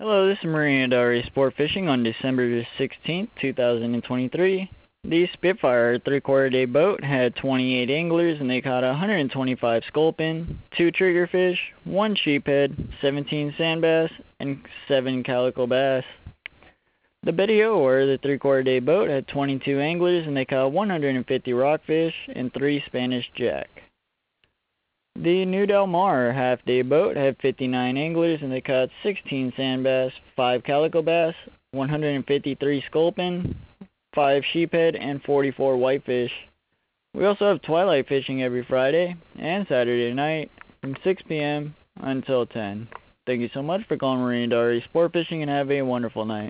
Hello, this is Marina Dari Sport Fishing on December 16th, 2023. The Spitfire 3/4 day boat had 28 anglers and they caught 125 sculpin, 2 triggerfish, 1 sheephead, 17 sand bass, and 7 calico bass. The Betty O, or the 3/4 day boat, had 22 anglers and they caught 150 rockfish and 3 Spanish jack. The New Del Mar half-day boat had 59 anglers and they caught 16 sand bass, 5 calico bass, 153 sculpin, 5 sheephead, and 44 whitefish. We also have twilight fishing every Friday and Saturday night from 6 p.m. until 10. Thank you so much for calling Marina Dari Sport Fishing and have a wonderful night.